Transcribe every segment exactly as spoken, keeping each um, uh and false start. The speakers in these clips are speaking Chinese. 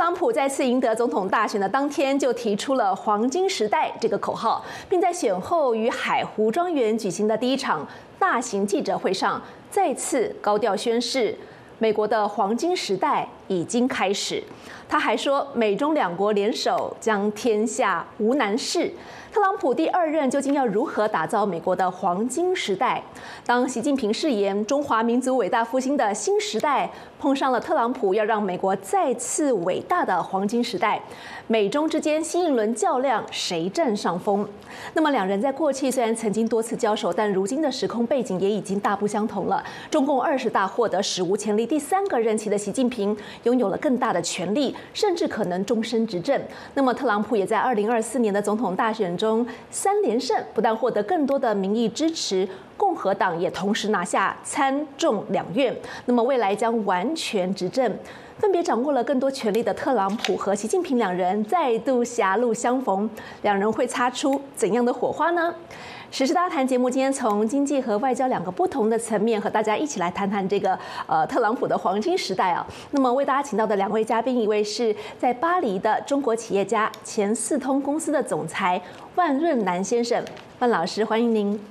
朗普再次赢得总统大选的当天，就提出了"黄金时代"这个口号，并在选后于海湖庄园举行的第一场大型记者会上，再次高调宣示，美国的黄金时代已经开始。他还说，美中两国联手将天下无难事。特朗普第二任究竟要如何打造美国的黄金时代？当习近平誓言中华民族伟大复兴的新时代碰上了特朗普要让美国再次伟大的黄金时代，美中之间新一轮较量谁占上风？那么两人在过去虽然曾经多次交手，但如今的时空背景也已经大不相同了。中共二十大获得史无前例第三个任期的习近平拥有了更大的权力，甚至可能终身执政。那么特朗普也在二零二四年的总统大选中三连胜，不但获得更多的民意支持，共和党也同时拿下参众两院，那么未来将完全执政。分别掌握了更多权力的特朗普和习近平两人再度狭路相逢，两人会擦出怎样的火花呢？时事大谈节目今天从经济和外交两个不同的层面和大家一起来谈谈这个呃特朗普的黄金时代啊。那么为大家请到的两位嘉宾，一位是在巴黎的中国企业家、前四通公司的总裁万润南先生，万老师欢迎您。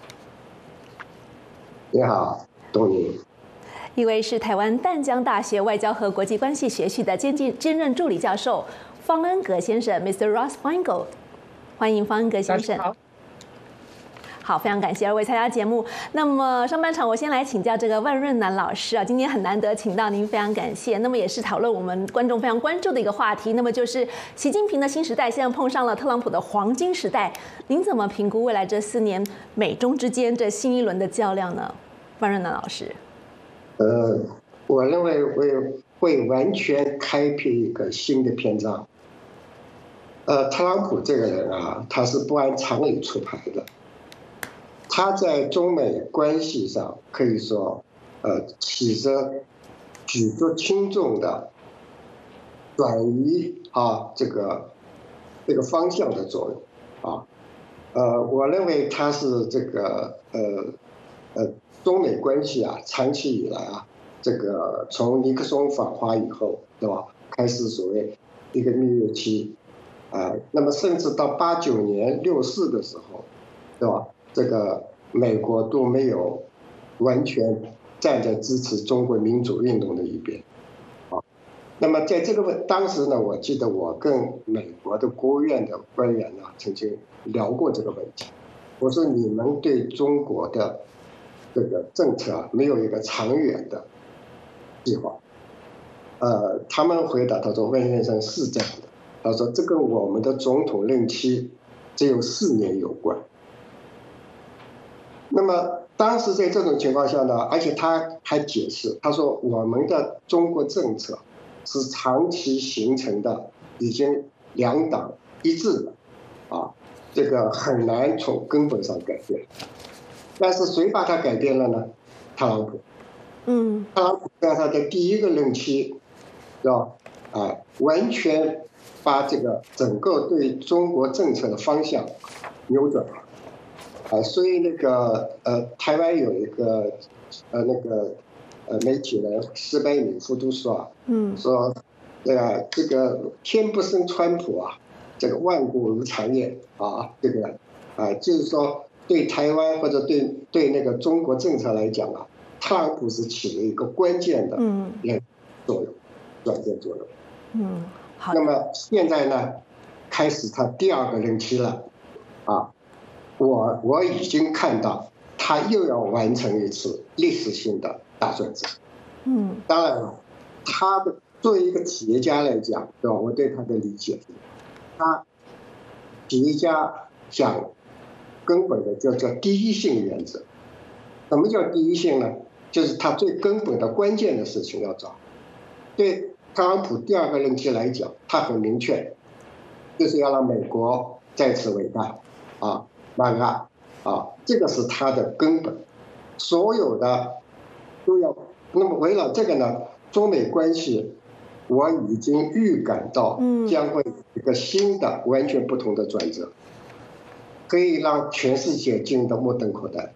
你好，东宁。 一位是台湾淡江大学外交和国际关系学系的兼兼兼任助理教授方恩格先生 ，Mister Ross Feingold， 欢迎方恩格先生。好，好，非常感谢二位参加节目。那么上半场我先来请教这个万润南老师啊，今天很难得请到您，非常感谢。那么也是讨论我们观众非常关注的一个话题，那么就是习近平的新时代现在碰上了特朗普的黄金时代，您怎么评估未来这四年美中之间这新一轮的较量呢？万润南老师。 呃，我认为会会完全开辟一个新的篇章。呃，特朗普这个人啊，他是不按常理出牌的。他在中美关系上可以说，呃，起着举足轻重的转移啊这个这个方向的作用啊。呃，我认为他是这个呃呃。中美关系啊，长期以来啊，这个从尼克松访华以后，对吧？开始所谓一个蜜月期，啊、呃，那么甚至到八九年六四的时候，对吧？这个美国都没有完全站在支持中国民主运动的一边，啊，那么在这个问当时呢，我记得我跟美国的国务院的官员呢曾经聊过这个问题，我说你们对中国的这个政策啊，没有一个长远的计划。呃，他们回答他说：“温先生是这样的，他说这跟我们的总统任期只有四年有关。”那么当时在这种情况下呢，而且他还解释，他说我们的中国政策是长期形成的，已经两党一致的，啊，这个很难从根本上改变。但是谁把它改变了呢？特朗普。嗯，特朗普在他的第一个任期，是吧？啊，完全把这个整个对中国政策的方向扭转了。啊，所以那个呃，台湾有一个呃那个呃媒体人石柏敏夫都说啊，嗯，说这个这个天不生川普啊，这个万古如长夜啊，这个啊，就是说。对台湾或者对对那个中国政策来讲啊，特朗普是起了一个关键的作用，转变作用。嗯，好。那么现在呢，开始他第二个任期了，啊，我我已经看到他又要完成一次历史性的大转折。嗯，当然了，他的作为一个企业家来讲，对吧？我对他的理解，他企业家讲。根本的叫叫第一性原则。什么叫第一性呢？就是他最根本的关键的事情要找。对特朗普第二个任期来讲，他很明确，就是要让美国再次伟大啊，万爱啊，这个是他的根本。所有的都要。那么围绕这个呢，中美关系，我已经预感到将会有一个新的、完全不同的转折。可以让全世界进入到目瞪口呆，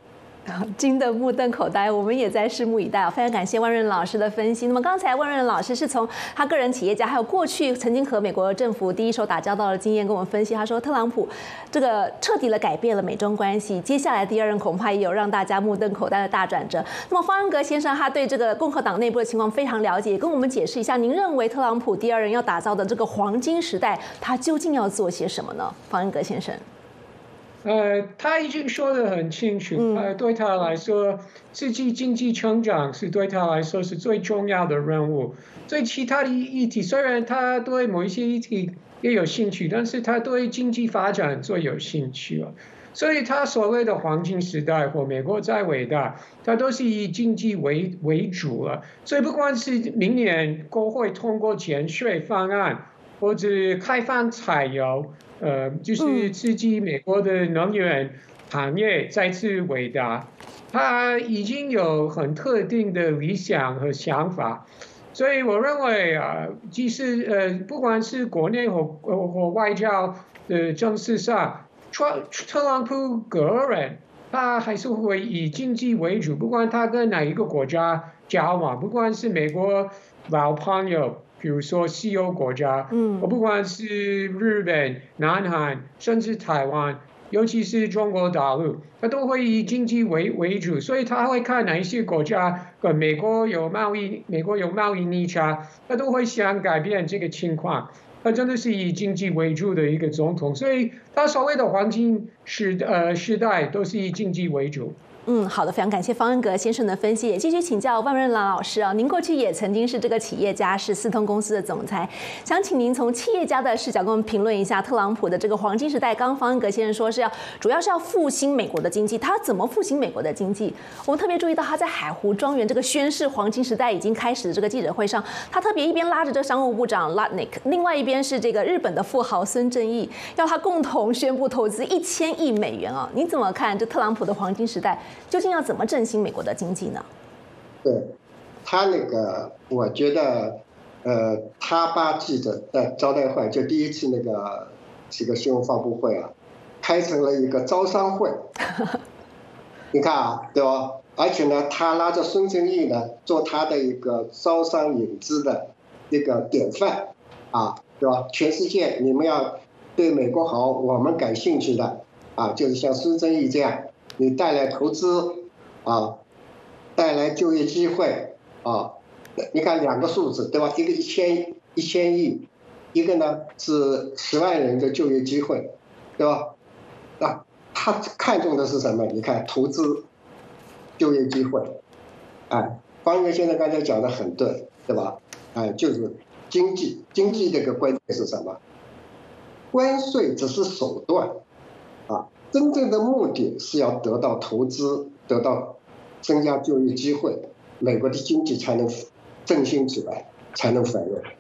惊得目瞪口呆，我们也在拭目以待啊！非常感谢万润老师的分析。那么刚才万润老师是从他个人企业家，还有过去曾经和美国政府第一手打交道的经验跟我们分析。他说，特朗普这个彻底的改变了美中关系，接下来第二任恐怕也有让大家目瞪口呆的大转折。那么方安格先生他对这个共和党内部的情况非常了解，也跟我们解释一下，您认为特朗普第二任要打造的这个黄金时代，他究竟要做些什么呢？方安格先生。 呃，他已经说得很清楚，呃，对他来说，刺激经济成长是对他来说是最重要的任务。对其他的议题，虽然他对某一些议题也有兴趣，但是他对经济发展最有兴趣了。所以他所谓的黄金时代或美国再伟大，他都是以经济为为主了。所以不管是明年国会通过减税方案，或者开放采油。呃，就是刺激美国的能源行业再次伟大，他已经有很特定的理想和想法，所以我认为啊，即使呃，不管是国内或或外交的政策上，特特朗普个人他还是会以经济为主，不管他跟哪一个国家交往，不管是美国老朋友。比如说西欧国家，嗯，我不管是日本、南韩，甚至台湾，尤其是中国大陆，他都会以经济为为主，所以他会看哪一些国家跟美国有贸易，美国有贸易逆差，他都会想改变这个情况。他真的是以经济为主的一个总统，所以他所谓的黄金时呃时代都是以经济为主。 嗯，好的，非常感谢方恩格先生的分析，也继续请教万润兰老师啊。您过去也曾经是这个企业家，是四通公司的总裁，想请您从企业家的视角跟我们评论一下特朗普的这个黄金时代。刚刚方恩格先生说是要主要是要复兴美国的经济，他怎么复兴美国的经济？我们特别注意到他在海湖庄园这个宣示黄金时代已经开始的这个记者会上，他特别一边拉着这个商务部长 Lutnick， 另外一边是这个日本的富豪孙正义，要他共同宣布投资一千亿美元啊。您怎么看这特朗普的黄金时代？究竟要怎么振兴美国的经济呢？ 对，他那个，我觉得，呃，他把记者的招待会，就第一次那个这个新闻发布会啊，开成了一个招商会。你看啊，对吧？而且呢，他拉着孙正义呢，做他的一个招商引资的一个典范啊，对吧？全世界你们要对美国好，我们感兴趣的啊，就是像孙正义这样。你带来投资啊，带来就业机会啊，你看两个数字对吧？一个一千一千亿，一个呢是十万人的就业机会，对吧？啊，他看重的是什么？你看投资、就业机会，哎，方哥现在刚才讲的很对，对吧？哎，就是经济，经济这个关键是什么？关税只是手段，啊。真正的目的是要得到投资，得到增加就业机会，美国的经济才能振兴起来，才能繁荣。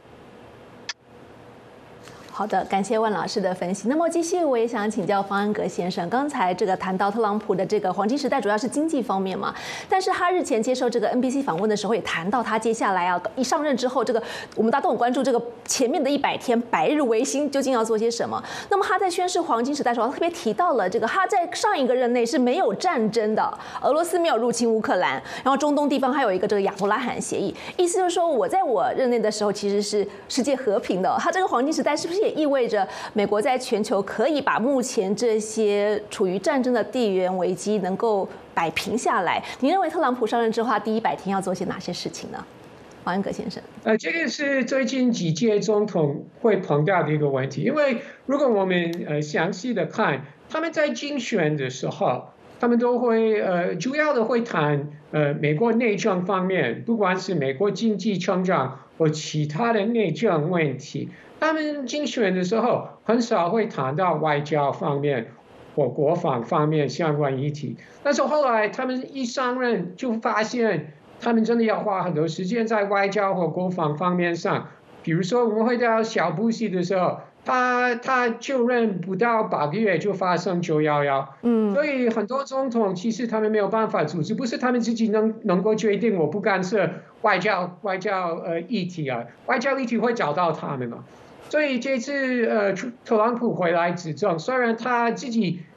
好的，感谢万老师的分析。那么继续，我也想请教方安格先生。刚才这个谈到特朗普的这个黄金时代，主要是经济方面嘛。但是他日前接受这个 N B C 访问的时候，也谈到他接下来啊一上任之后，这个我们大家都很关注这个前面的一百天百日维新究竟要做些什么。那么他在宣示黄金时代的时候，他特别提到了这个他在上一个任内是没有战争的，俄罗斯没有入侵乌克兰，然后中东地方还有一个这个亚伯拉罕协议，意思就是说我在我任内的时候其实是世界和平的。他这个黄金时代是不是也意味着美国在全球可以把目前这些处于战争的地缘危机能够摆平下来？您认为特朗普上任之后，他第一百天要做些哪些事情呢？王安格先生， 呃，这个是最近几届总统会碰到的一个问题，因为如果我们呃详细的看，他们在竞选的时候，他们都会呃主要的会谈呃美国内政方面，不管是美国经济成长或其他的内政问题。他们竞选的时候很少会谈到外交方面或国防方面相关议题，但是后来他们一上任就发现，他们真的要花很多时间在外交或国防方面上。比如说，我们回到小布希的时候，他他就任不到八个月就发生九一一，嗯，所以很多总统其实他们没有办法组织，不是他们自己能能够决定我不干涉外交外交呃议题啊，外交议题会找到他们嘛。所以这次呃特朗普回来执政，虽然他自己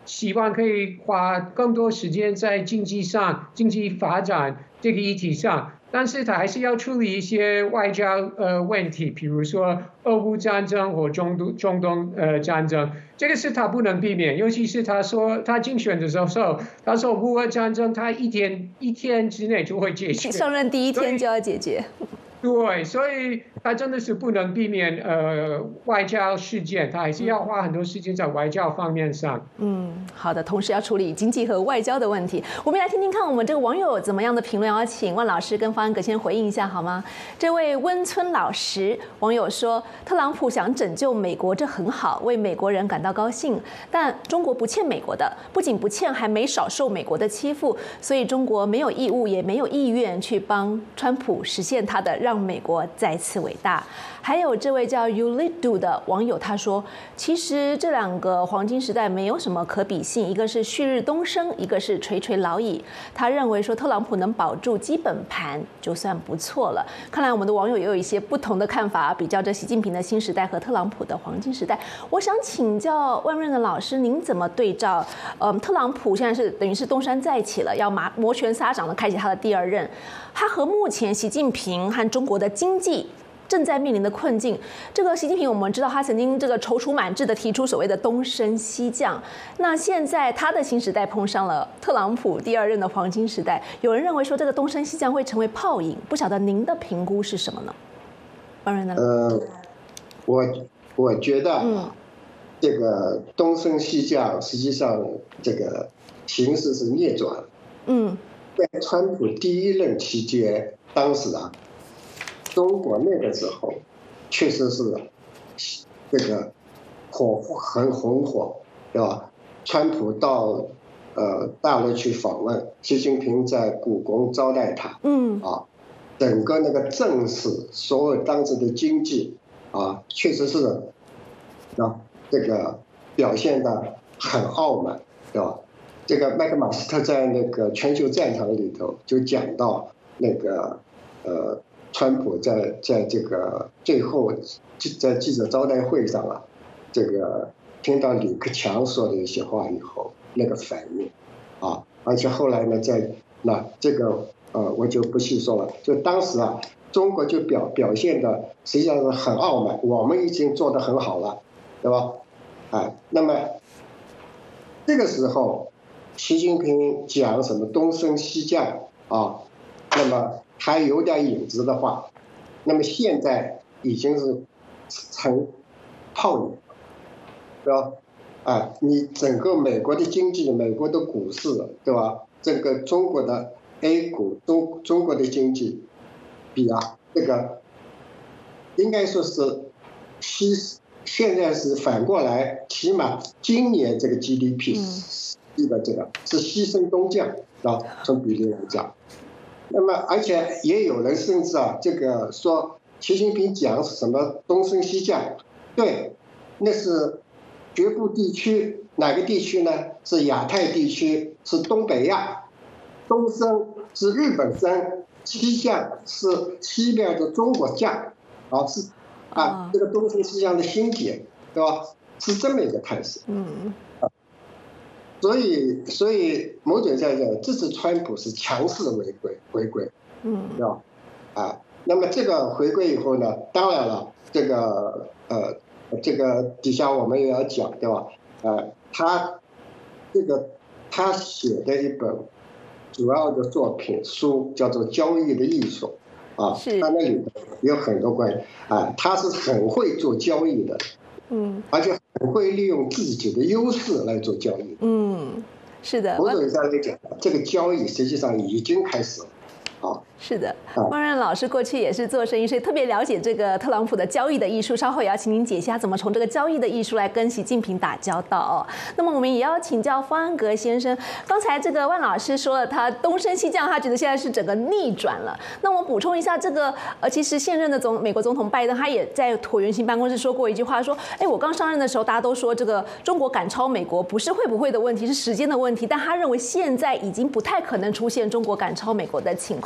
希望可以花更多时间在经济上、经济发展这个议题上。但是他还是要处理一些外交呃问题，比如说俄乌战争或中东中东呃战争，这个是他不能避免。尤其是他说他竞选的时候，他说乌俄战争他一天一天之内就会解决， 上任第一天就要解决。 对，所以他真的是不能避免呃外交事件，他还是要花很多时间在外交方面上。 嗯，好的，同时要处理经济和外交的问题。我们来听听看我们这个网友怎么样的评论，要请万老师跟方安格先回应一下好吗？这位温村老师网友说，特朗普想拯救美国，这很好，为美国人感到高兴，但中国不欠美国的，不仅不欠，还没少受美国的欺负，所以中国没有义务也没有意愿去帮川普实现他的让美国再次伟大。还有这位叫 Ulidu 的网友他说，其实这两个黄金时代没有什么可比性，一个是旭日东升，一个是垂垂老矣。他认为说特朗普能保住基本盘就算不错了。看来我们的网友也有一些不同的看法，比较着习近平的新时代和特朗普的黄金时代。我想请教万润的老师，您怎么对照？嗯，特朗普现在是等于是东山再起了，要摩摩拳擦掌的开启他的第二任。他和目前习近平和中国的经济正在面临的困境，这个习近平我们知道他曾经这个踌躇满志的提出所谓的东升西降，那现在他的新时代碰上了特朗普第二任的黄金时代，有人认为说这个东升西降会成为泡影，不晓得您的评估是什么呢？万润呢？ 呃，我我觉得，嗯，这个东升西降实际上这个形势是逆转，嗯，在川普第一任期间，当时啊。中国那个时候确实是这个火很红火，对吧？川普到呃大陆去访问，习近平在故宫招待他，嗯啊，整个那个政事，所有当时的经济啊，确实是啊这个表现的很傲慢，对吧？这个麦克马斯特在那个全球战场里头就讲到那个呃。川普在在这个最后在记者招待会上啊，这个听到李克强说的一些话以后，那个反应啊，而且后来呢，在那这个呃我就不细说了。就当时啊，中国就表表现的实际上是很傲慢，我们已经做得很好了，对吧？啊，那么这个时候，习近平讲什么东升西降啊，那么。还有点影子的话，那么现在已经是成泡影，对吧？啊，你整个美国的经济、美国的股市，对吧？这个中国的 A 股、中中国的经济，比啊这个应该说是牺，现在是反过来，起码今年这个 G D P 这个这个是牺牲东降啊，从比例来讲。那么，而且也有人甚至啊，这个说习近平讲什么东升西降，对，那是局部地区，哪个地区呢？是亚太地区，是东北亚，东升是日本升，西降是西边的中国降，啊是啊，这个东升西降的心结，对吧？是这么一个态势。嗯。所以，所以某种在讲，这次川普是强势回归，回归，嗯，对吧？啊，那么这个回归以后呢，当然了，这个呃，这个底下我们也要讲，对吧？呃，他这个他写的一本主要的作品书叫做《交易的艺术》，啊，他那里有很多关于啊，他是很会做交易的。嗯，而且很会利用自己的优势来做交易。嗯， 是的。 某种意义上来讲，这个交易实际上已经开始了。啊， 是的，万润老师过去也是做生意，所以特别了解这个特朗普的交易的艺术。稍后也要请您解析他怎么从这个交易的艺术来跟习近平打交道哦。那么我们也要请教方安格先生，刚才这个万老师说了，他东升西降，他觉得现在是整个逆转了。那我补充一下，这个呃，其实现任的总美国总统拜登，他也在椭圆形办公室说过一句话，说，哎，我刚上任的时候，大家都说这个中国赶超美国不是会不会的问题，是时间的问题，但他认为现在已经不太可能出现中国赶超美国的情况了。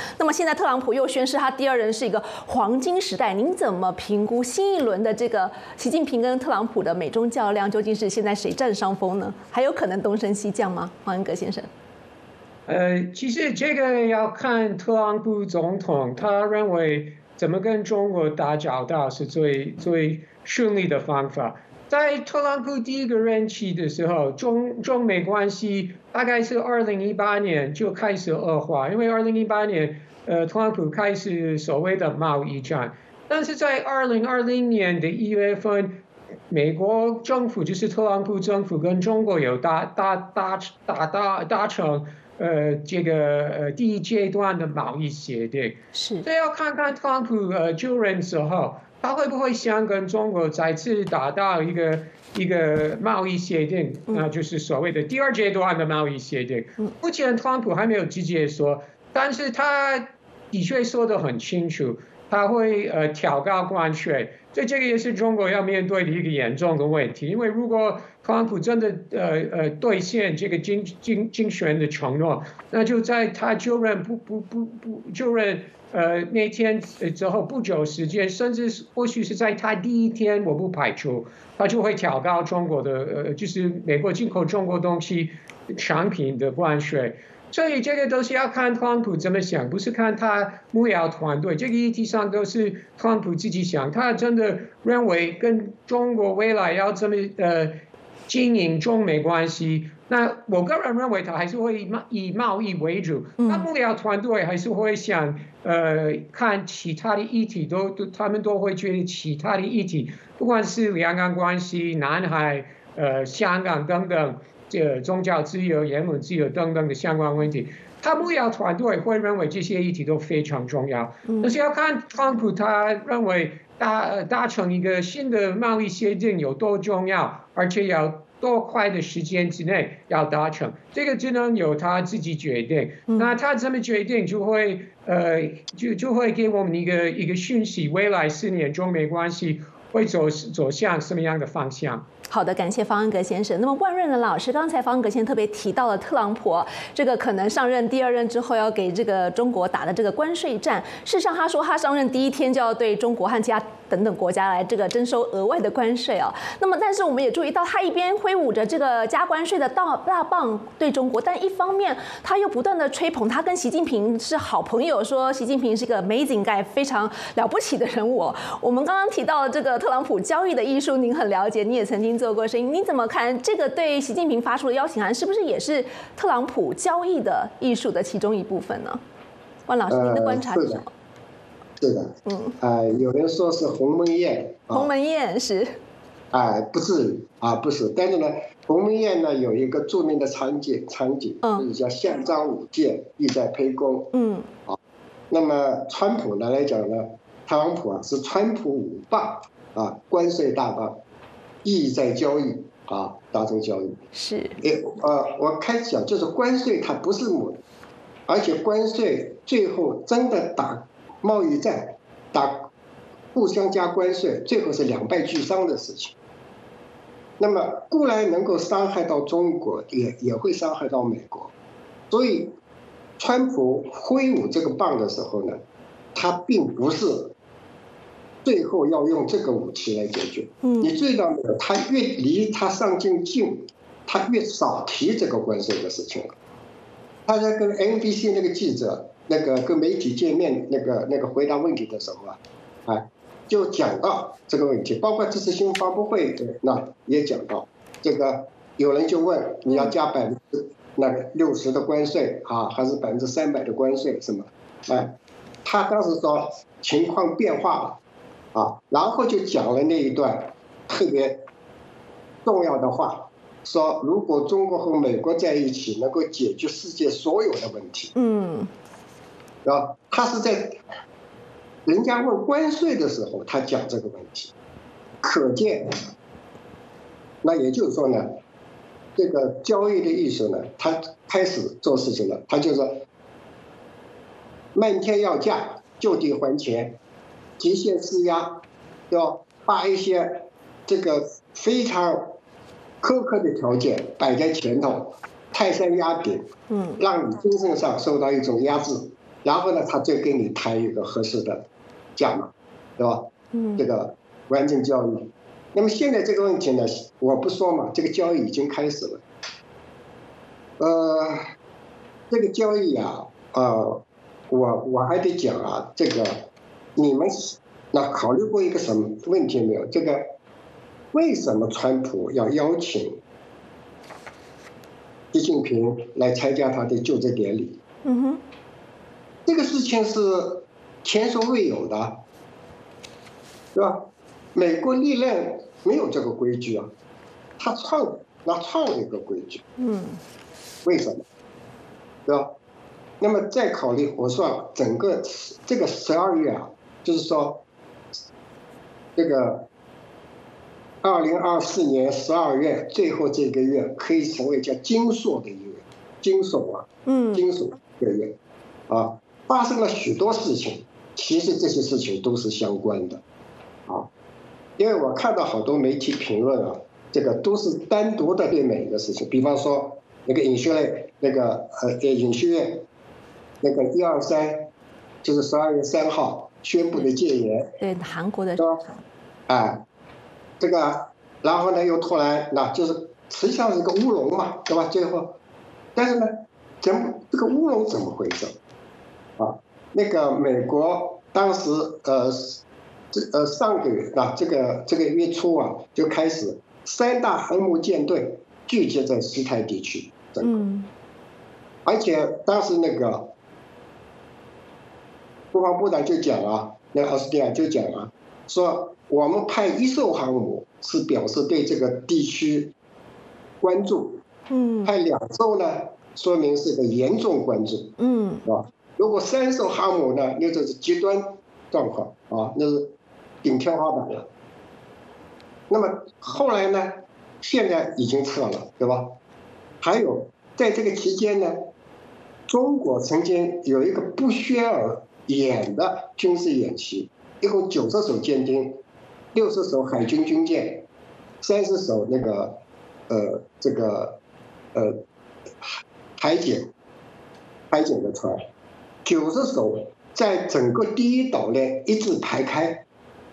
那么现在特朗普又宣示他第二任是一个黄金时代，您怎么评估新一轮的这个习近平跟特朗普的美中较量，究竟是现在谁占上风呢？还有可能东升西降吗？黄恩格先生。 呃，其实这个要看特朗普总统，他认为怎么跟中国打交道是最最顺利的方法。在特朗普第一个任期的时候，中中美关系大概是二零一八年就开始恶化，因为二零一八年，呃，特朗普开始所谓的贸易战，但是在二零二零年的一月份，美国政府就是特朗普政府跟中国有达达达达达达成。呃，这个呃第一阶段的贸易协定， 是， 所以要看看特朗普呃就任之后，他会不会想跟中国再次达到一个一个贸易协定，那、呃、就是所谓的第二阶段的贸易协定。目前特朗普还没有直接说，但是他的确说得很清楚，他会呃调高关税。所以这个也是中国要面对的一个严重的问题，因为如果特朗普真的呃呃兑现这个竞竞竞选的承诺，那就在他就任不不不不就任呃那天之后不久时间，甚至或许是在他第一天，我不排除他就会调高中国的呃就是美国进口中国东西产品的关税。所以这个都是要看特朗普怎么想，不是看他幕僚团队。这个议题上都是特朗普自己想，他真的认为跟中国未来要这么呃经营中美关系，那我个人认为他还是会以贸易为主。那幕僚团队还是会想呃看其他的议题，都都他们都会觉得其他的议题，不管是两岸关系、南海、呃香港等等。这宗教自由、言论自由等等的相关问题，他幕僚团队会认为这些议题都非常重要。但是要看特朗普他认为达达成一个新的贸易协定有多重要，而且要多快的时间之内要达成，这个只能由他自己决定。那他这么决定就会呃就就会给我们一个一个讯息，未来四年中美关系会走走向什么样的方向。 好的，感谢方恩格先生。那么万润的老师，刚才方恩格先生特别提到了特朗普这个可能上任第二任之后要给这个中国打的这个关税战。事实上，他说他上任第一天就要对中国和其他等等国家来这个征收额外的关税啊。那么，但是我们也注意到，他一边挥舞着这个加关税的大大棒对中国，但一方面他又不断的吹捧他跟习近平是好朋友，说习近平是个 amazing guy， 非常了不起的人物。我们刚刚提到这个特朗普交易的艺术，您很了解，你也曾经做过生意，你怎么看这个对习近平发出的邀请函，是不是也是特朗普交易的艺术的其中一部分呢？万老师，您的观察是什么？ 是的，嗯，呃，有人说是鸿门宴， 鸿门宴是， 哎、呃，不至于啊，不是，但是呢，鸿门宴呢有一个著名的场景，场景就是叫项张舞剑，意在沛公，嗯，啊，那么川普呢来讲呢，特朗普啊是川普五棒啊，关税大棒。意在交易啊，达成交易是。 呃，我开始讲就是关税它不是母，而且关税最后真的打贸易战，打互相加关税，最后是两败俱伤的事情。那么固然能够伤害到中国，也也会伤害到美国。所以，川普挥舞这个棒的时候呢，他并不是。最后要用这个武器来解决。你注意到没有？他越离他上镜近，他越少提这个关税的事情了。他在跟 N B C 那个记者、那个跟媒体见面、那个那个回答问题的时候啊，啊，就讲到这个问题，包括这次新闻发布会的那也讲到这个，有人就问你要加百分之那个六十的关税啊，还是百分之三百的关税什么？哎，他当时说情况变化了。啊，然后就讲了那一段特别重要的话，说如果中国和美国在一起能够解决世界所有的问题，嗯，啊，他是在人家问关税的时候，他讲这个问题，可见，那也就是说呢，这个交易的艺术呢，他开始做事情了，他就是漫天要价，就地还钱。极限施压，要把一些这个非常苛刻的条件摆在前头，泰山压顶，嗯，让你精神上受到一种压制， 然后呢，他就跟你谈一个合适的价码，对吧？ 嗯， 这个完整交易。那么现在这个问题呢，我不说嘛，这个交易已经开始了。呃，这个交易啊，呃，我我还得讲啊，这个你们那考虑过一个什么问题没有？这个为什么川普要邀请习近平来参加他的就职典礼？ 嗯哼， 这个事情是前所未有的，对吧？美国历任没有这个规矩啊，他创那创了一个规矩， 嗯， 为什么？对吧？那么再考虑，我说整个这个十二月啊，就是说这个二零二四年十二月最后这个月可以成为叫金属的一个月，金属啊， 嗯， 金属这个月啊，发生了许多事情，其实这些事情都是相关的啊。因为我看到好多媒体评论啊，这个都是单独的对每一个事情，比方说那个尹锡悦，那个呃尹锡悦，那个一二三，就是十二月三号宣布的戒严， 对韩国的， 是吧？哎，这个然后呢又突然那就是实际上是一个乌龙嘛，对吧？最后，但是呢，怎么这个乌龙怎么回事？啊，那个美国当时呃。这呃上个月啊，这个这个月初啊，就开始三大航母舰队聚集在西太地区， 嗯， 而且当时那个国防部长就讲啊，那个奥斯汀就讲啊，说我们派一艘航母是表示对这个地区关注， 嗯， 派两艘呢，说明是个严重关注， 嗯， 是吧？如果三艘航母呢，那就是极端状况啊，那是顶天花板了。那么后来呢？现在已经撤了，对吧？还有在这个期间呢，中国曾经有一个不宣而演的军事演习，一共九十艘舰艇，六十艘海军军舰，三十艘那个呃这个呃海警海警的船，九十艘在整个第一岛链一字排开。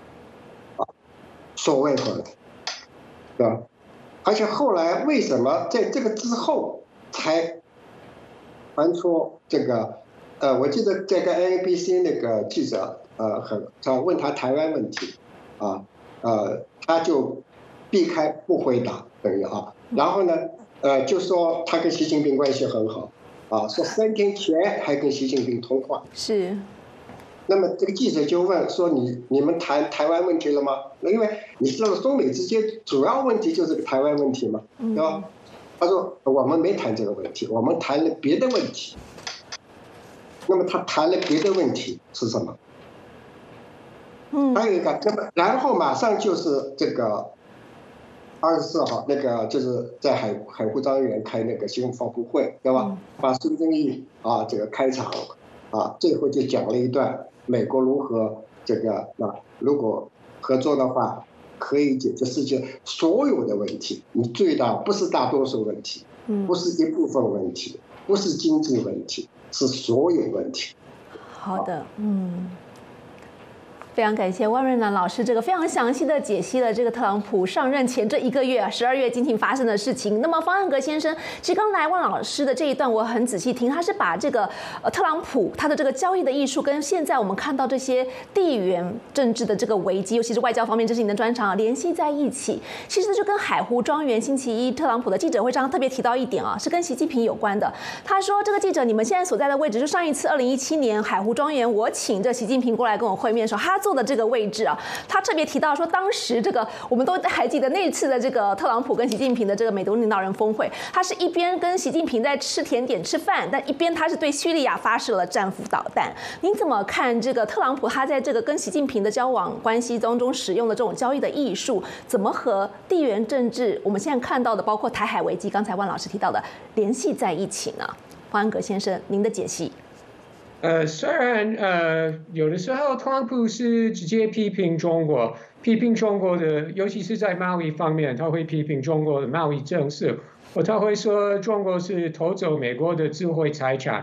所谓和，对吧？而且后来为什么在这个之后才传出这个？呃，我记得这个 N A B C 那个记者，呃，很他问他台湾问题，啊，呃，他就避开不回答，等于啊，然后呢，呃，就说他跟习近平关系很好，啊，说三天前还跟习近平通话， 是。 那么这个记者就问说你你们谈台湾问题了吗？因为你知道中美之间主要问题就是个台湾问题嘛，对吧？他说我们没谈这个问题，我们谈了别的问题。那么他谈了别的问题是什么？ 嗯， 还有一个，那么然后马上就是这个二十四号那个就是在海海湖庄园开那个新闻发布会，对吧？把孙正义啊这个开场啊，最后就讲了一段。美国如何这个啊？如果合作的话，可以解决世界所有的问题。你注意到，不是大多数问题，不是一部分问题，不是经济问题，是所有问题。 好的，嗯。非常感谢万瑞南老师这个非常详细的解析了这个特朗普上任前这一个月十二月进行发生的事情。那么方安格先生，其实刚才万老师的这一段我很仔细听，他是把这个呃特朗普他的这个交易的艺术跟现在我们看到这些地缘政治的这个危机，尤其是外交方面，这是你的专长啊，联系在一起。其实就跟海湖庄园星期一特朗普的记者会上特别提到一点啊，是跟习近平有关的。他说这个记者你们现在所在的位置，就上一次二零一七年海湖庄园我请这习近平过来跟我会面的时候，他坐的这个位置啊，他特别提到说，当时这个我们都还记得那一次的这个特朗普跟习近平的这个美东领导人峰会，他是一边跟习近平在吃甜点吃饭，但一边他是对叙利亚发射了战斧导弹。您怎么看这个特朗普他在这个跟习近平的交往关系当中使用的这种交易的艺术，怎么和地缘政治我们现在看到的包括台海危机，刚才万老师提到的联系在一起呢？方安格先生，您的解析。 呃，虽然呃有的时候特朗普是直接批评中国，批评中国的，尤其是在贸易方面，他会批评中国的贸易政策，或他会说中国是偷走美国的智慧财产，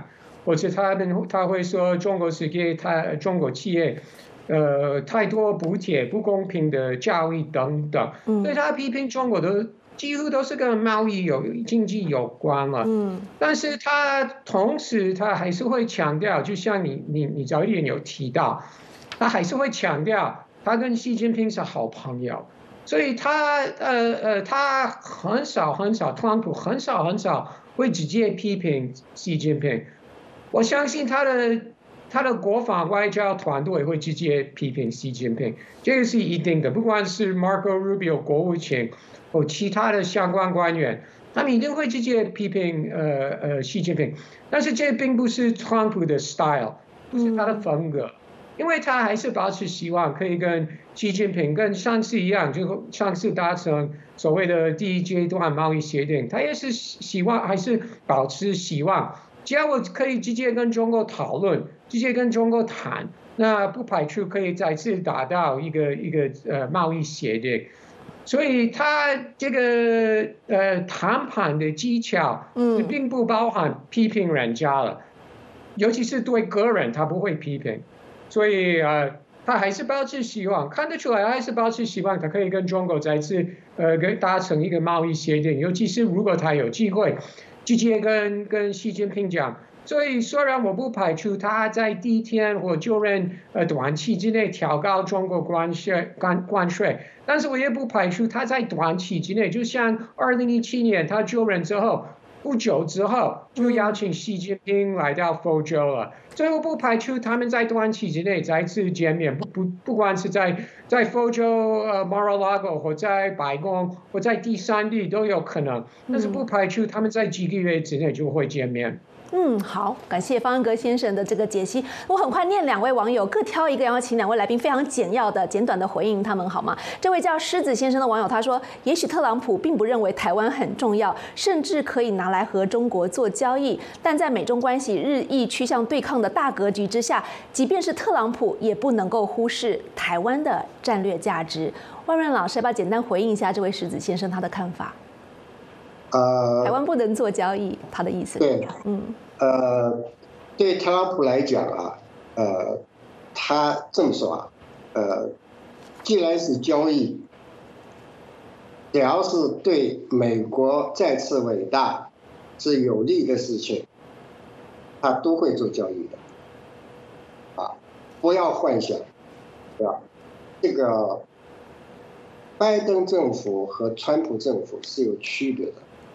或者他们他会说中国是给他中国企业，呃，太多补贴、不公平的教育等等，所以他批评中国的几乎都是跟贸易有经济有关了。嗯，但是他同时他还是会强调，就像你你你早一点有提到，他还是会强调他跟习近平是好朋友。所以他呃呃，他很少很少，特朗普很少很少会直接批评习近平。我相信他的他的国防外交团队会直接批评习近平，这个是一定的。不管是 Marco Rubio 国务卿或其他的相关官员，他们一定会直接批评呃呃习近平。但是这并不是特朗普的 style， 不是他的风格。因为他还是保持希望可以跟习近平跟上次一样，就上次达成所谓的第一阶段贸易协定，他也是希望还是保持希望，只要我可以直接跟中国讨论，直接跟中国谈，那不排除可以再次达到一个一个呃贸易协定。所以他这个呃谈判的技巧，嗯，并不包含批评人家了，尤其是对个人，他不会批评。所以呃，他还是保持希望，看得出来还是保持希望，他可以跟中国再次呃跟达成一个贸易协定，尤其是如果他有机会直接跟跟习近平讲。所以虽然我不排除他在第一天或就任呃短期之内调高中国关税关关税，但是我也不排除他在短期之内，就像二零一七年他就任之后。不久之后就邀请习近平来到福州了，所以我不排除他们在短期之内再次见面，不不不管是在在福州呃 Mar-a-Lago 或在白宫或在第三地都有可能，但是不排除他们在几个月之内就会见面。 嗯，好，感谢方恩格先生的这个解析。我很快念两位网友各挑一个，然后请两位来宾非常简要的、简短的回应他们，好吗？这位叫狮子先生的网友他说：“也许特朗普并不认为台湾很重要，甚至可以拿来和中国做交易，但在美中关系日益趋向对抗的大格局之下，即便是特朗普也不能够忽视台湾的战略价值。”万润老师要不要简单回应一下这位狮子先生他的看法？呃，台湾不能做交易，他的意思对，嗯，呃，对特朗普来讲啊，呃，他这么说啊，呃，既然是交易，只要是对美国再次伟大是有利的事情，他都会做交易的，啊，不要幻想，对吧？这个拜登政府和川普政府是有区别的。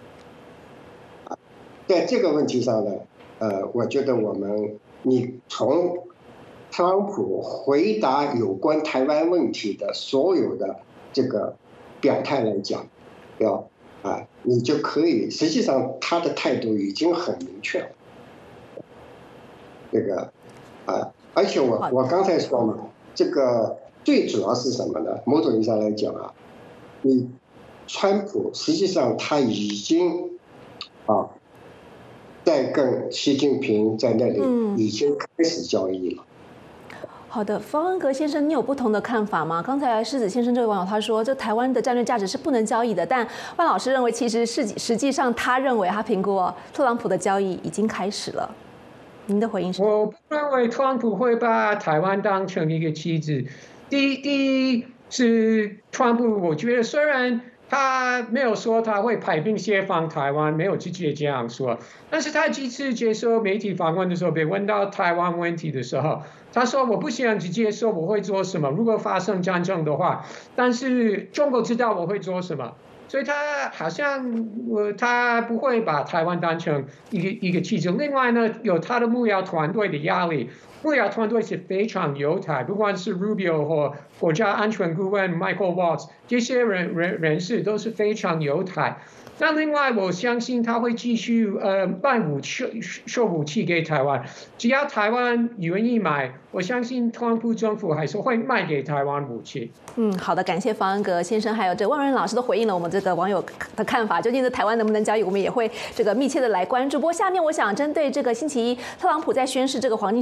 在这个问题上呢，呃，我觉得我们你从特朗普回答有关台湾问题的所有的这个表态来讲，要啊，你就可以，实际上他的态度已经很明确了。这个啊，而且我我刚才说嘛，这个最主要是什么呢？某种意义上来讲啊，你川普实际上他已经啊。在跟习近平在那里已经开始交易了。 嗯、好的，方恩格先生，你有不同的看法吗？刚才狮子先生这位网友他说，这台湾的战略价值是不能交易的，但万老师认为，其实是实际上他认为他评估特朗普的交易已经开始了。您的回应是？ 我不认为特朗普会把台湾当成一个棋子。第一，第一是特朗普，我觉得虽然。他没有说他会派兵协防台湾，没有直接这样说。但是他几次接受媒体访问的时候，被问到台湾问题的时候，他说：“我不想直接说我会做什么，如果发生战争的话，但是中国知道我会做什么。”所以他好像呃，他不会把台湾当成一个一个棋子。另外呢，有他的幕僚团队的压力。幕僚团队是非常友台，不管是 Rubio 或国家安全顾问 Michael Waltz 这些人人人士都是非常友台。那另外，我相信他会继续呃卖武器、售武器给台湾，只要台湾愿意买，我相信特朗普政府还是会卖给台湾武器。 嗯，好的，感谢方恩格先生还有这万润老师都回应了我们这个网友的看法。究竟在台湾能不能交易，我们也会这个密切的来关注。不过下面我想针对这个星期一特朗普在宣示这个黄金时代这个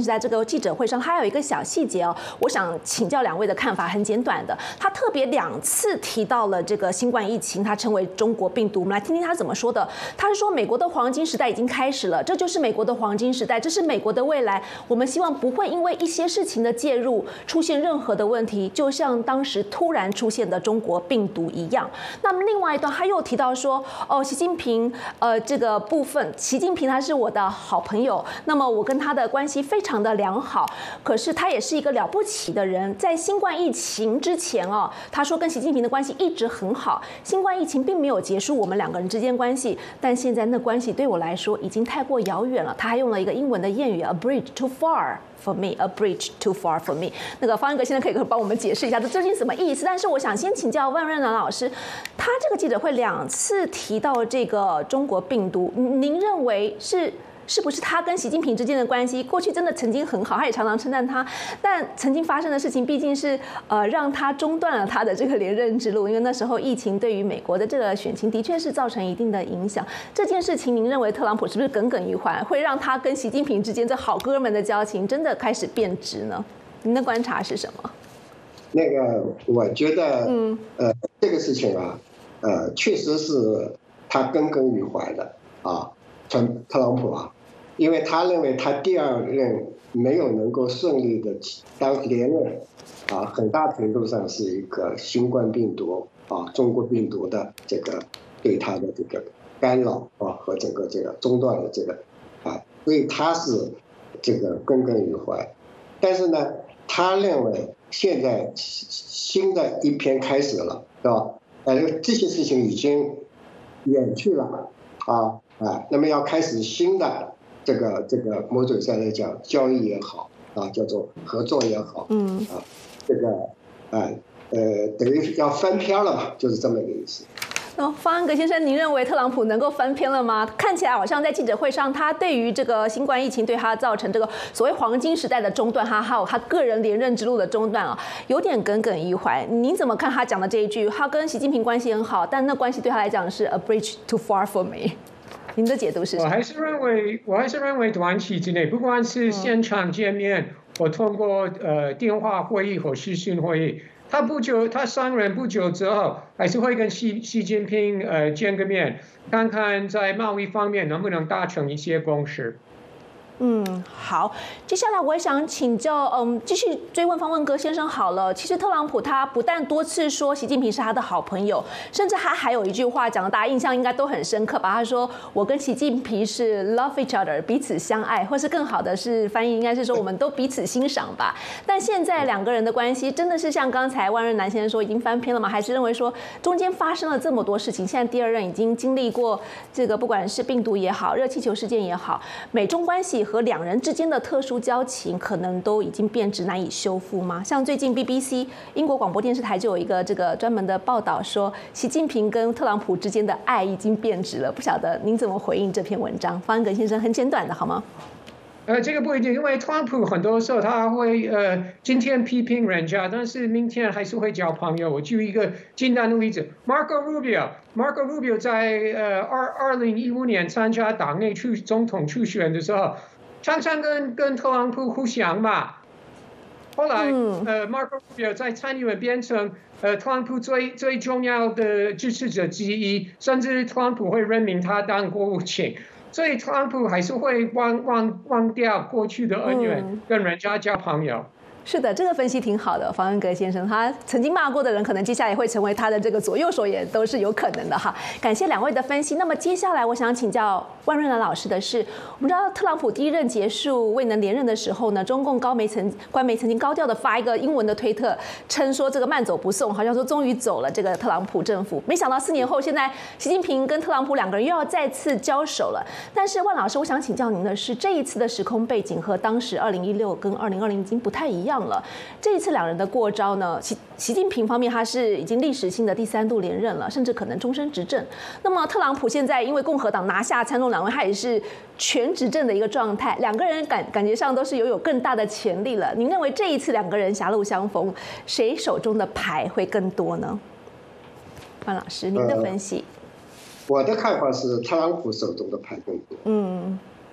记者会上，他还有一个小细节哦，我想请教两位的看法，很简短的。他特别两次提到了这个新冠疫情，他称为中国病毒。我们来听听他怎么说的。他是说，美国的黄金时代已经开始了，这就是美国的黄金时代，这是美国的未来。我们希望不会因为一些事情的介入出现任何的问题，就像当时突然出现的中国病毒一样。那么另外一段，他又提到说，哦，习近平，呃，这个部分，习近平他是我的好朋友，那么我跟他的关系非常的良好，可是他也是一个了不起的人。在新冠疫情之前哦，他说跟习近平的关系一直很好，新冠疫情并没有结束我们两个人之间关系，但现在那关系对我来说已经太过遥远了。他还用了一个英文的谚语 ，a bridge too far for me, a bridge too far for me。那个方恩格先生可以帮我们解释一下这究竟什么意思？但是我想先请教万润南老师，他这个记者会两次提到这个中国病毒，您认为是？是不是他跟习近平之间的关系过去真的曾经很好，他也常常称赞他，但曾经发生的事情毕竟是呃让他中断了他的这个连任之路，因为那时候疫情对于美国的这个选情的确是造成一定的影响。这件事情您认为特朗普是不是耿耿于怀，会让他跟习近平之间这好哥们的交情真的开始变质呢？您的观察是什么？ 那个我觉得，嗯，呃，这个事情啊，呃，确实是他耿耿于怀的啊。特特朗普啊，因为他认为他第二任没有能够顺利的当连任，啊，很大程度上是一个新冠病毒啊，中国病毒的这个对他的这个干扰啊和整个这个中断的这个啊，所以他是这个耿耿于怀。但是呢，他认为现在新的一篇开始了，是吧？呃，这些事情已经远去了啊。啊，那么要开始新的这个这个某种上来讲，交易也好啊，叫做合作也好，嗯啊，这个啊呃等于要翻篇了嘛，就是这么一个意思。 那方安格先生，您认为特朗普能够翻篇了吗？看起来好像在记者会上，他对于这个新冠疫情对他造成这个所谓黄金时代的中断，他还有他个人连任之路的中断啊，有点耿耿于怀。您怎么看他讲的这一句？他跟习近平关系很好，但那关系对他来讲是 a bridge too far for me。您的解读是什么？ 我还是认为，我还是认为短期之内，不管是现场见面，嗯、或通过呃电话会议或视讯会议，他不久，他上任不久之后，还是会跟习习近平呃见个面，看看在贸易方面能不能达成一些共识。 嗯，好，接下来我也想请教，嗯，继续追问方问哥先生好了。其实特朗普他不但多次说习近平是他的好朋友，甚至他还有一句话讲的大家印象应该都很深刻吧？他说我跟习近平是 love each other， 彼此相爱，或是更好的是翻译应该是说我们都彼此欣赏吧。但现在两个人的关系真的是像刚才万润南先生说已经翻篇了吗？还是认为说中间发生了这么多事情，现在第二任已经经历过这个不管是病毒也好，热气球事件也好，美中关系和两人之间的特殊交情可能都已经变质难以修复吗？像最近 B B C 英国广播电视台就有一个这个专门的报道说，习近平跟特朗普之间的爱已经变质了。不晓得您怎么回应这篇文章？方安格先生，很简短的好吗？ 呃，这个不一定，因为特朗普很多时候他会呃今天批评人家，但是明天还是会交朋友。我举一个简单的例子 ，Marco Rubio，Marco Rubio 在呃二二零一五年参加党内初总统初选的时候，常常跟跟特朗普互相嘛。后来，嗯、呃 ，Marco Rubio 在参议院变成呃特朗普最最重要的支持者之一，甚至特朗普会任命他当国务卿。所以特朗普还是会忘忘忘掉过去的恩怨，跟人家交朋友。 是的，这个分析挺好的，方恩格先生，他曾经骂过的人，可能接下来也会成为他的这个左右手，也都是有可能的哈。感谢两位的分析。那么接下来我想请教万润南老师的是，我们知道特朗普第一任结束未能连任的时候呢，中共高媒曾官媒曾经高调的发一个英文的推特，称说这个慢走不送，好像说终于走了这个特朗普政府。没想到四年后，现在习近平跟特朗普两个人又要再次交手了。但是万老师，我想请教您的是，这一次的时空背景和当时二零一六跟二零二零已经不太一样了。这一次两人的过招呢，习习近平方面他是已经历史性的第三度连任了，甚至可能终身执政。那么特朗普现在因为共和党拿下参众两院，他也是全执政的一个状态，两个人感感觉上都是拥有更大的潜力了。您认为这一次两个人狭路相逢，谁手中的牌会更多呢？范老师，您的分析？ 呃、我的看法是特朗普手中的牌更多。嗯。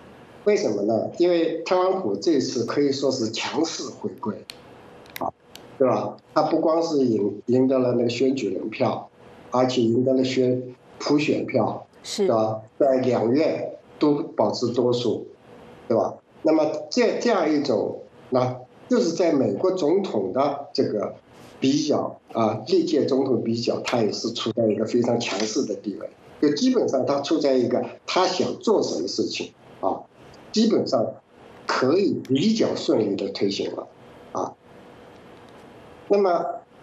为什么呢？因为特朗普这次可以说是强势回归，啊，对吧？他不光是赢赢得了那个选举人票，而且赢得了选普选票， 是， 对吧？在两院都保持多数，对吧？那么这这样一种，那就是在美国总统的这个比较啊，历届总统比较，他也是处在一个非常强势的地位，就基本上他处在一个他想做什么事情啊，基本上可以比较顺利的推行了啊。那么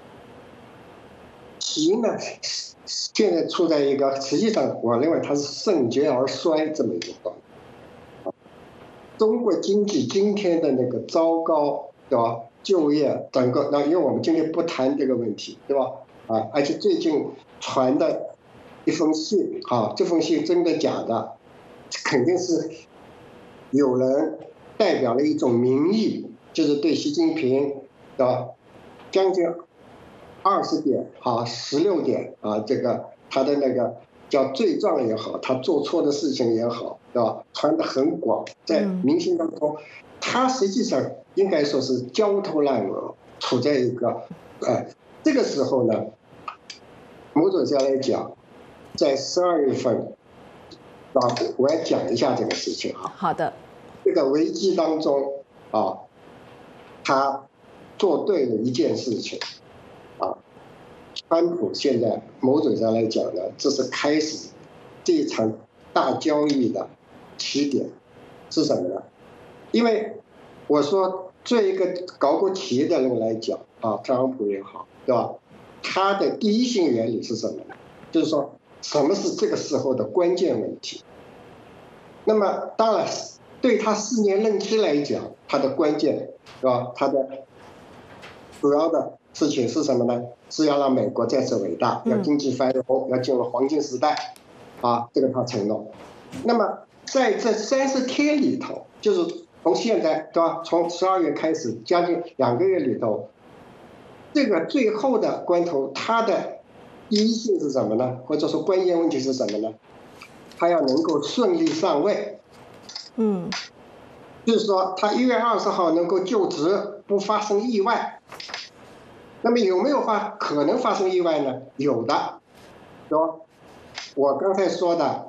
习呢，现在处在一个实际上我认为它是盛极而衰这么一个状态。中国经济今天的那个糟糕，对吧？就业整个，那因为我们今天不谈这个问题，对吧？啊，而且最近传的一封信，啊，这封信真的假的，肯定是有人代表了一种民意，就是对习近平的将近二十点啊，十六点啊，这个他的那个叫罪状也好，他做错的事情也好，对吧？传得很广，在民心当中，他实际上应该说是焦头烂额，处在一个，呃，这个时候呢，某种上来讲，在十二月份，啊，我要讲一下这个事情啊。 好的。 这个危机当中啊，他做对了一件事情，啊，川普现在某种上来讲呢，这是开始这一场大交易的起点，是什么呢？因为我说，作为一个搞过企业的人来讲啊，特朗普也好，对吧？他的第一性原理是什么呢？就是说，什么是这个时候的关键问题？那么，当然，对他四年任期来讲，他的关键，是吧？他的主要的事情是什么呢？是要让美国再次伟大，要经济繁荣，要进入黄金时代，啊，这个他承诺。那么，在这三十天里头，就是从现在，对吧？从十二月开始，将近两个月里头，这个最后的关头，他的第一性是什么呢？或者说关键问题是什么呢？他要能够顺利上位， 嗯， 就是说他一月二十号能够就职，不发生意外。那么有没有发可能发生意外呢？有的，说我刚才说的，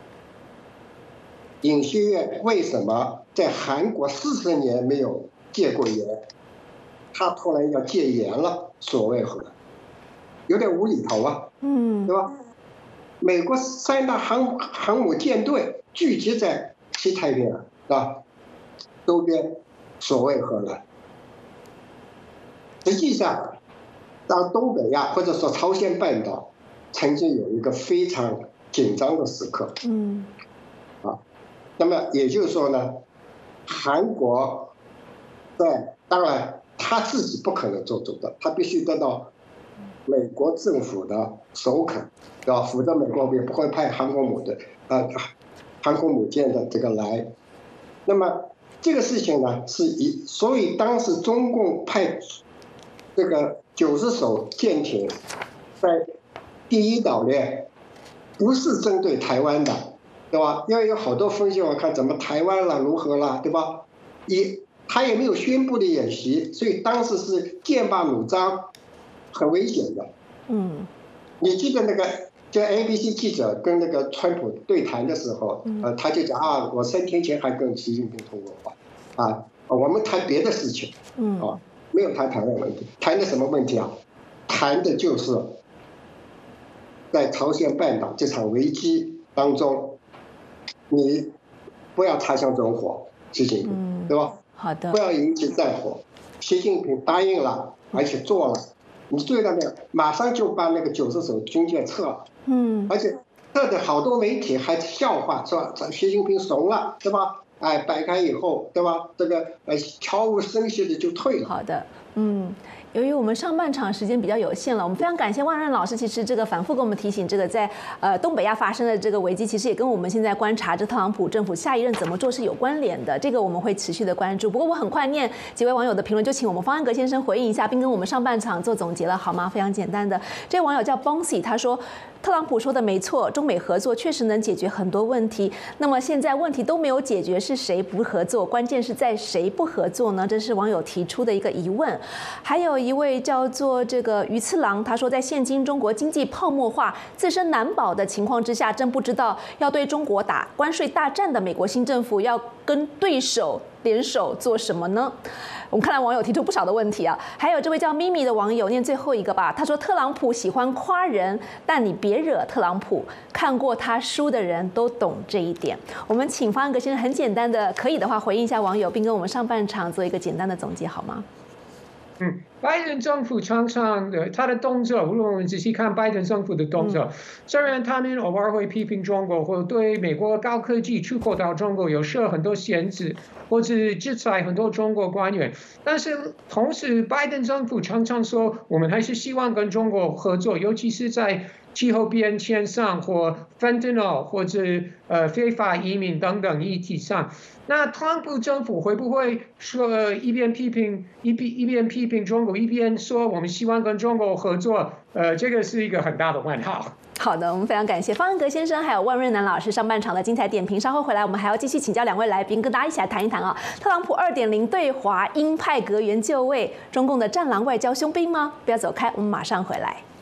尹锡悦为什么在韩国四十年没有戒过严，他突然要戒严了，所谓何？有点无厘头啊， 嗯， 对吧？美国三大航航母舰队聚集在西太平洋啊周边，所谓何来？实际上，当东北亚或者说朝鲜半岛曾经有一个非常紧张的时刻， 嗯， 啊，那么也就是说呢，韩国在当然他自己不可能做主的，他必须得到美国政府的首肯，对吧？否则美国也不会派航空母的呃航空母舰的这个来。那么这个事情呢，是以所以当时中共派这个九十艘舰艇在第一岛链，不是针对台湾的，对吧？因为有好多分析，我看怎么台湾了如何了，对吧？也他也没有宣布的演习，所以当时是剑拔弩张，很危险的。 嗯， 你记得那个就 A B C 记者跟那个川普对谈的时候，呃，他就讲啊，我三天前还跟习近平通过话，啊，我们谈别的事情， 嗯， 啊，没有谈台湾问题，谈的什么问题啊？谈的就是在朝鲜半岛这场危机当中，你不要擦枪走火，习近平， 嗯， 对吧？ 好的， 不要引起战火。习近平答应了，而且做了。你注意到没有？马上就把那个九十艘军舰撤了， 嗯， 而且撤的好多媒体还笑话，是吧？习近平怂了，对吧？哎，摆开以后，对吧？这个呃悄无声息的就退了。 好的，嗯。由于我们上半场时间比较有限了，我们非常感谢万任老师。其实这个反复跟我们提醒，这个在呃东北亚发生的这个危机，其实也跟我们现在观察这特朗普政府下一任怎么做是有关联的。这个我们会持续的关注。不过我很快念几位网友的评论，就请我们方安格先生回应一下，并跟我们上半场做总结了，好吗？非常简单的，这位网友叫 Boncy， 他说。 特朗普说的没错，中美合作确实能解决很多问题。那么现在问题都没有解决，是谁不合作？关键是在谁不合作呢？这是网友提出的一个疑问。还有一位叫做这个鱼次郎，他说，在现今中国经济泡沫化、自身难保的情况之下，真不知道要对中国打关税大战的美国新政府要跟对手联手做什么呢？我们看来网友提出不少的问题啊。还有这位叫咪咪的网友，念最后一个吧。他说，特朗普喜欢夸人，但你别惹特朗普。看过他书的人都懂这一点。我们请方安格先生很简单的，可以的话回应一下网友，并跟我们上半场做一个简单的总结，好吗？ 嗯，拜登政府常常的他的动作，无论我们仔细看拜登政府的动作，虽然他们偶尔会批评中国，或对美国高科技出口到中国有设很多限制，或者制裁很多中国官员，但是同时拜登政府常常说，我们还是希望跟中国合作，尤其是在气候变迁上或 fentanyl 或者呃非法移民等等议题上。那特朗普政府会不会说、呃、一边批评一边一边批评中国，一边说我们希望跟中国合作？呃，这个是一个很大的问号。 好的，我们非常感谢方安格先生还有万瑞南老师上半场的精彩点评。稍后回来，我们还要继续请教两位来宾，跟大家一起来谈一谈啊。特朗普 二点零 对华鹰派阁员就位，中共的战狼外交凶兵吗？不要走开，我们马上回来。